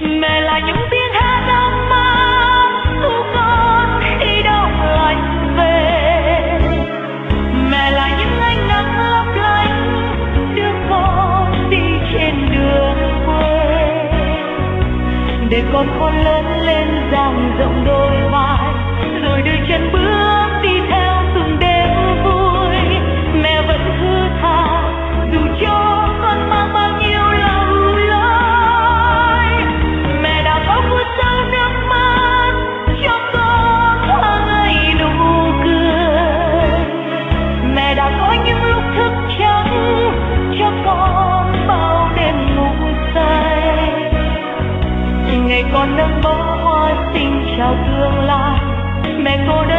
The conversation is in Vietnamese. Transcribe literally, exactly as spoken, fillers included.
Mẹ là những tiếng hát ấm áp thu con khi đông lạnh về. Mẹ là những ánh nắng lấp lánh đưa con đi trên đường quê. Để con khôn lớn lên dang rộng đôi vai, rồi đưa chân bước đi theo từng đêm vui. Mẹ vẫn thứ tha dù cho con mang bao nhiêu lầm lỗi. Mẹ đã có phút giây nước mắt cho con thoáng ngây nụ cười. Mẹ đã có những lúc thức trắng cho con bao đêm ngủ say. Ngày con nâng bó hoa xinh chào tương lai, mẹ cô